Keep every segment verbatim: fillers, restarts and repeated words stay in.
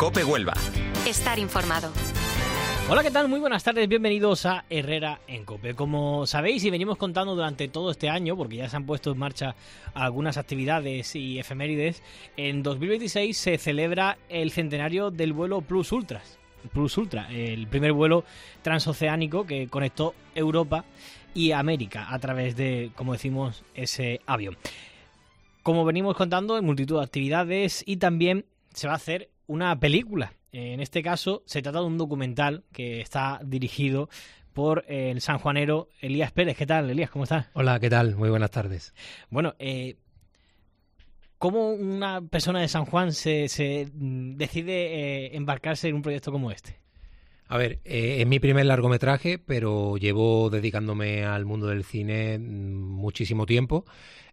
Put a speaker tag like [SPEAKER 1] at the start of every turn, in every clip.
[SPEAKER 1] COPE Huelva.
[SPEAKER 2] Estar informado.
[SPEAKER 3] Hola, ¿qué tal? Muy buenas tardes, bienvenidos a Herrera en COPE. Como sabéis y venimos contando durante todo este año, porque ya se han puesto en marcha algunas actividades y efemérides, en dos mil veintiséis se celebra el centenario del vuelo Plus Ultras. Plus Ultra, el primer vuelo transoceánico que conectó Europa y América a través de, como decimos, ese avión. Como venimos contando, en multitud de actividades, y también se va a hacer una película. En este caso se trata de un documental que está dirigido por el sanjuanero Elías Pérez. ¿Qué tal, Elías? ¿Cómo estás?
[SPEAKER 4] Hola, ¿qué tal? Muy buenas tardes.
[SPEAKER 3] Bueno, eh, ¿cómo una persona de San Juan se, se decide eh, embarcarse en un proyecto como este?
[SPEAKER 4] A ver, eh, es mi primer largometraje, pero llevo dedicándome al mundo del cine muchísimo tiempo.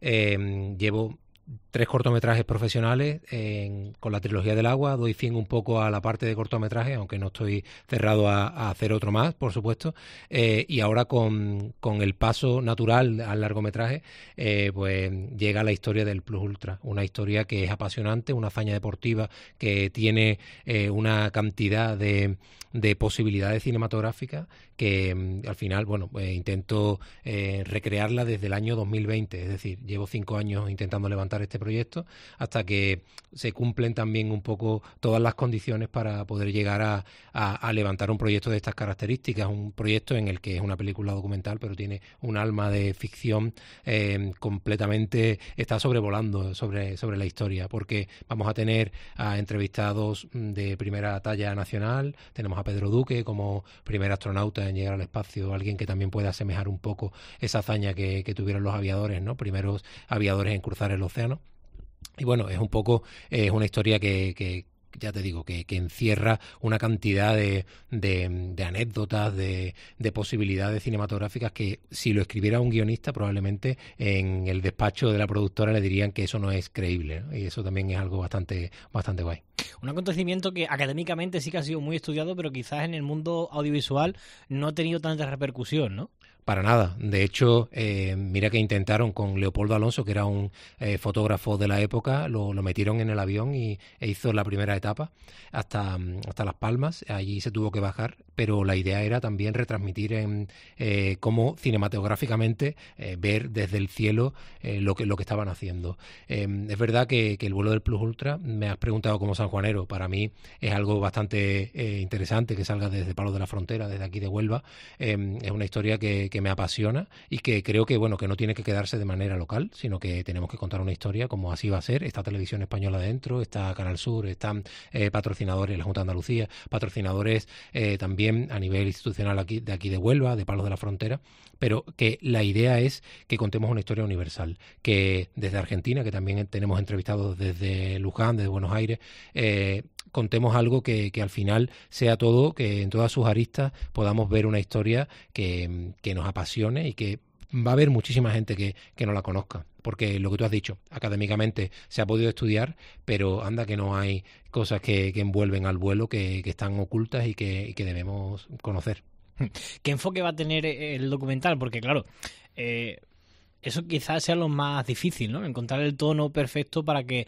[SPEAKER 4] Eh, llevo tres cortometrajes profesionales en, con la trilogía del agua. Doy fin un poco a la parte de cortometrajes, aunque no estoy cerrado a, a hacer otro más, por supuesto. Eh, y ahora con, con el paso natural al largometraje, eh, pues llega la historia del Plus Ultra. Una historia que es apasionante, una hazaña deportiva que tiene eh, una cantidad de, de posibilidades cinematográficas que mm, al final, bueno, pues intento eh, recrearla desde el año dos mil veinte. Es decir, llevo cinco años intentando levantar este proyecto hasta que se cumplen también un poco todas las condiciones para poder llegar a, a, a levantar un proyecto de estas características, un proyecto en el que es una película documental pero tiene un alma de ficción eh, completamente, está sobrevolando sobre, sobre la historia, porque vamos a tener a entrevistados de primera talla nacional. Tenemos a Pedro Duque como primer astronauta en llegar al espacio, alguien que también puede asemejar un poco esa hazaña que, que tuvieron los aviadores, ¿no? Primeros aviadores en cruzar el océano. Y bueno, es un poco, es eh, una historia que, que ya te digo, que, que encierra una cantidad de, de, de anécdotas, de, de posibilidades cinematográficas que si lo escribiera un guionista probablemente en el despacho de la productora le dirían que eso no es creíble, ¿no? Y eso también es algo bastante, bastante guay.
[SPEAKER 3] Un acontecimiento que académicamente sí que ha sido muy estudiado, pero quizás en el mundo audiovisual no ha tenido tanta repercusión, ¿no?
[SPEAKER 4] Para nada. De hecho, eh, mira que intentaron con Leopoldo Alonso, que era un eh, fotógrafo de la época, lo, lo metieron en el avión y e hizo la primera etapa hasta, hasta Las Palmas. Allí se tuvo que bajar, pero la idea era también retransmitir en eh, cómo cinematográficamente eh, ver desde el cielo eh, lo que lo que estaban haciendo. Eh, es verdad que, que el vuelo del Plus Ultra, me has preguntado como sanjuanero, para mí es algo bastante eh, interesante que salga desde Palos de la Frontera, desde aquí de Huelva. Eh, es una historia que, que me apasiona y que creo que bueno que no tiene que quedarse de manera local, sino que tenemos que contar una historia como así va a ser. Está Televisión Española dentro, está Canal Sur, están eh, patrocinadores, la Junta de Andalucía, patrocinadores eh, también a nivel institucional aquí de aquí de Huelva, de Palos de la Frontera, pero que la idea es que contemos una historia universal, que desde Argentina, que también tenemos entrevistados desde Luján, desde Buenos Aires, eh, contemos algo que, que al final sea todo, que en todas sus aristas podamos ver una historia que, que nos apasione y que va a haber muchísima gente que, que no la conozca. Porque lo que tú has dicho, académicamente se ha podido estudiar, pero anda que no hay cosas que, que envuelven al vuelo que, que están ocultas y que, y que debemos conocer.
[SPEAKER 3] ¿Qué enfoque va a tener el documental? Porque claro, eh, eso quizás sea lo más difícil, ¿no? Encontrar el tono perfecto para que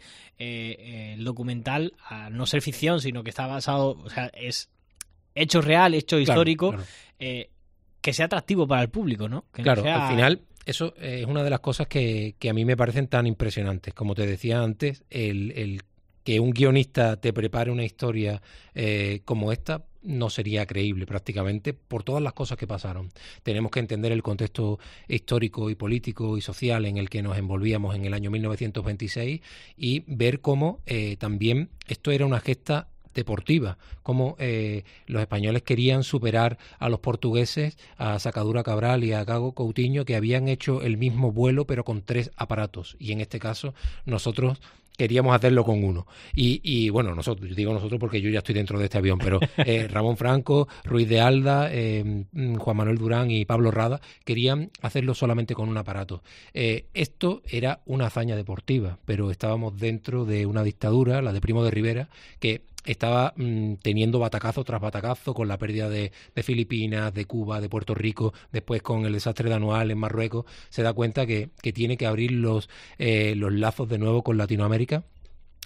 [SPEAKER 3] eh, el documental, a no ser ficción, sino que está basado, o sea, es hecho real, hecho
[SPEAKER 4] Claro,
[SPEAKER 3] histórico,
[SPEAKER 4] claro.
[SPEAKER 3] Eh, que sea atractivo para el público, ¿no? Que
[SPEAKER 4] Claro,
[SPEAKER 3] no sea...
[SPEAKER 4] al final eso es una de las cosas que, que a mí me parecen tan impresionantes. Como te decía antes, el, el que un guionista te prepare una historia eh, como esta no sería creíble prácticamente por todas las cosas que pasaron. Tenemos que entender el contexto histórico y político y social en el que nos envolvíamos en el año mil novecientos veintiséis y ver cómo eh, también esto era una gesta deportiva, cómo eh, los españoles querían superar a los portugueses, a Sacadura Cabral y a Gago Coutinho, que habían hecho el mismo vuelo pero con tres aparatos, y en este caso nosotros queríamos hacerlo con uno. Y, y bueno, nosotros, yo digo nosotros porque yo ya estoy dentro de este avión, pero eh, Ramón Franco, Ruiz de Alda, eh, Juan Manuel Durán y Pablo Rada querían hacerlo solamente con un aparato. Eh, esto era una hazaña deportiva, pero estábamos dentro de una dictadura, la de Primo de Rivera, que estaba mmm, teniendo batacazo tras batacazo con la pérdida de, de Filipinas, de Cuba, de Puerto Rico, después con el desastre de Anual en Marruecos. Se da cuenta que, que tiene que abrir los, eh, los lazos de nuevo con Latinoamérica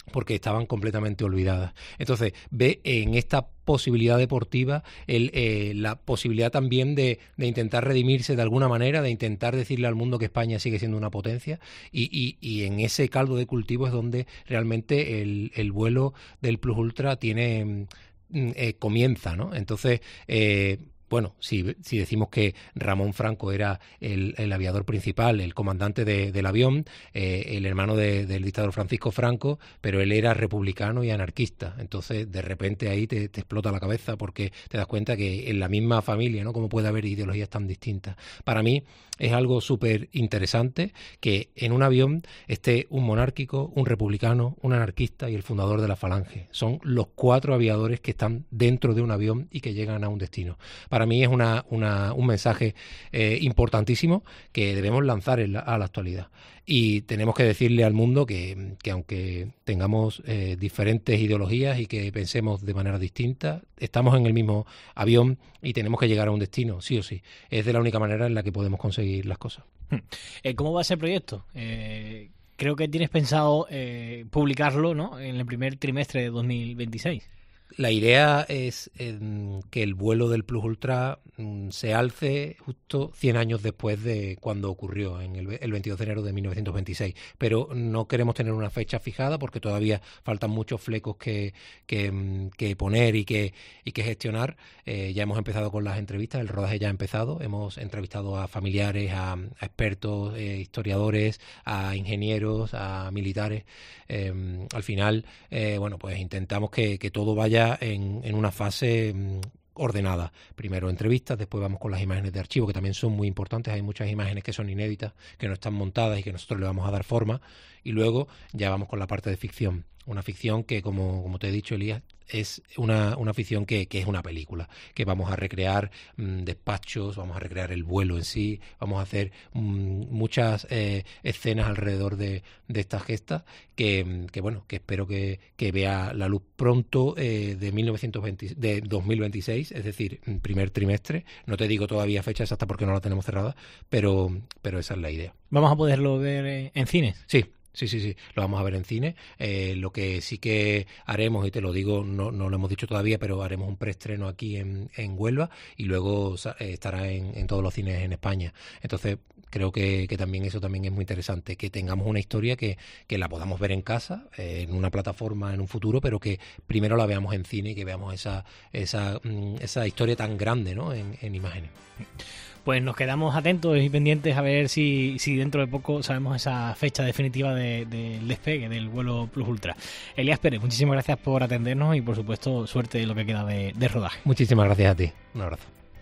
[SPEAKER 4] porque estaban completamente olvidadas. Entonces, ve en esta posibilidad deportiva el, eh, la posibilidad también de, de intentar redimirse de alguna manera, de intentar decirle al mundo que España sigue siendo una potencia, y, y, y en ese caldo de cultivo es donde realmente el, el vuelo del Plus Ultra tiene eh, comienza, ¿no? Entonces, eh, bueno, si, si decimos que Ramón Franco era el, el aviador principal, el comandante de, del avión, eh, el hermano de, del dictador Francisco Franco, pero él era republicano y anarquista. Entonces, de repente ahí te, te explota la cabeza porque te das cuenta que en la misma familia, ¿no?, cómo puede haber ideologías tan distintas. Para mí es algo súper interesante que en un avión esté un monárquico, un republicano, un anarquista y el fundador de la Falange. Son los cuatro aviadores que están dentro de un avión y que llegan a un destino. Para mí es una, una, un mensaje eh, importantísimo que debemos lanzar en la, a la actualidad. Y tenemos que decirle al mundo que, que aunque tengamos eh, diferentes ideologías y que pensemos de manera distinta, estamos en el mismo avión y tenemos que llegar a un destino, sí o sí. Es de la única manera en la que podemos conseguir las cosas.
[SPEAKER 3] ¿Cómo va ese proyecto? Eh, creo que tienes pensado eh, publicarlo, ¿no?, en el primer trimestre de dos mil veintiséis.
[SPEAKER 4] La idea es eh, que el vuelo del Plus Ultra mm, se alce justo cien años después de cuando ocurrió, en el, el veintidós de enero de mil novecientos veintiséis. Pero no queremos tener una fecha fijada porque todavía faltan muchos flecos que, que, que poner y que, y que gestionar. Eh, ya hemos empezado con las entrevistas, el rodaje ya ha empezado. Hemos entrevistado a familiares, a, a expertos, eh, historiadores, a ingenieros, a militares. Eh, al final, eh, bueno, pues intentamos que, que todo vaya En, en una fase mmm, ordenada. Primero entrevistas, después vamos con las imágenes de archivo, que también son muy importantes. Hay muchas imágenes que son inéditas, que no están montadas y que nosotros le vamos a dar forma. Y luego ya vamos con la parte de ficción. Una ficción que, como, como te he dicho, Elías, es una, una ficción que, que es una película, que vamos a recrear mmm, despachos, vamos a recrear el vuelo en sí, vamos a hacer mmm, muchas eh, escenas alrededor de, de estas gestas que, que bueno, que espero que, que vea la luz pronto eh, de, mil novecientos veinte, de dos mil veintiséis, es decir, primer trimestre. No te digo todavía fecha exacta porque no la tenemos cerrada, pero, pero esa es la idea.
[SPEAKER 3] ¿Vamos a poderlo ver en cines?
[SPEAKER 4] Sí. Sí, sí, sí, lo vamos a ver en cine. Eh, lo que sí que haremos, y te lo digo, no, no lo hemos dicho todavía, pero haremos un preestreno aquí en, en Huelva y luego eh, estará en, en todos los cines en España. Entonces, creo que, que también eso también es muy interesante, que tengamos una historia que, que la podamos ver en casa, eh, en una plataforma en un futuro, pero que primero la veamos en cine y que veamos esa, esa, esa historia tan grande, ¿no?, en, en imágenes.
[SPEAKER 3] Pues nos quedamos atentos y pendientes a ver si, si dentro de poco sabemos esa fecha definitiva del de, de despegue del vuelo Plus Ultra. Elías Pérez, muchísimas gracias por atendernos y por supuesto suerte en lo que queda de, de rodaje.
[SPEAKER 4] Muchísimas gracias a ti. Un abrazo.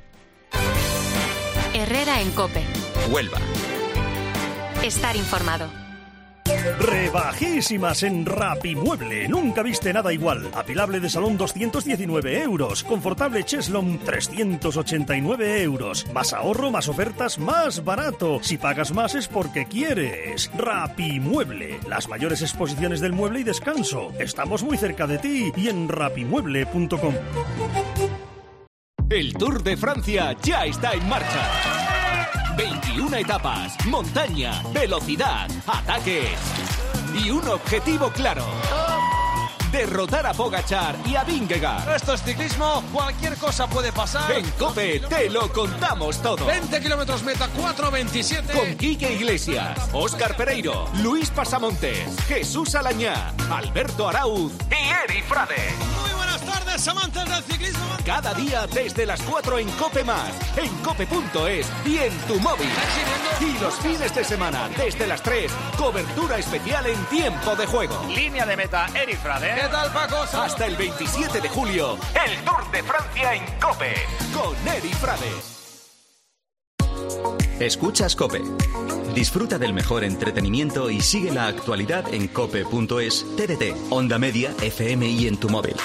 [SPEAKER 1] Herrera en COPE.
[SPEAKER 2] Huelva.
[SPEAKER 1] Estar informado.
[SPEAKER 5] Rebajísimas en Rapimueble. Nunca viste nada igual. Apilable de salón doscientos diecinueve euros. Confortable cheslón trescientos ochenta y nueve euros. Más ahorro, más ofertas, más barato. Si pagas más es porque quieres. Rapimueble. Las mayores exposiciones del mueble y descanso. Estamos muy cerca de ti y en rapimueble punto com.
[SPEAKER 2] El Tour de Francia ya está en marcha. veintiuna etapas, montaña, velocidad, ataques y un objetivo claro: derrotar a Pogačar y a Vingegaard.
[SPEAKER 6] Esto es ciclismo, cualquier cosa puede pasar.
[SPEAKER 2] En COPE te lo contamos todo.
[SPEAKER 6] veinte kilómetros meta, cuatro veintisiete.
[SPEAKER 2] Con Quique Iglesias, Óscar Pereiro, Luis Pasamontes, Jesús Alañá, Alberto Arauz y Eri Frade.
[SPEAKER 6] Muy buenas tardes, amantes del ciclismo.
[SPEAKER 2] Cada día desde las cuatro en COPE Más, en cope punto es y en tu móvil. Y los fines de semana desde las tres, cobertura especial en tiempo de juego.
[SPEAKER 7] Línea de meta, Eri Frade.
[SPEAKER 6] ¿Qué tal, Paco?
[SPEAKER 2] Hasta el veintisiete de julio, el Tour de Francia en COPE, con Eri Frade.
[SPEAKER 8] Escuchas COPE. Disfruta del mejor entretenimiento y sigue la actualidad en cope punto es, T D T, Onda Media, F M y en tu móvil.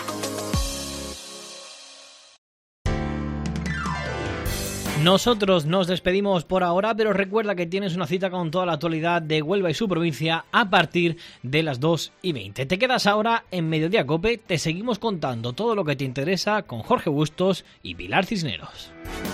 [SPEAKER 3] Nosotros nos despedimos por ahora, pero recuerda que tienes una cita con toda la actualidad de Huelva y su provincia a partir de las dos y veinte. Te quedas ahora en Mediodía COPE, te seguimos contando todo lo que te interesa con Jorge Bustos y Pilar Cisneros.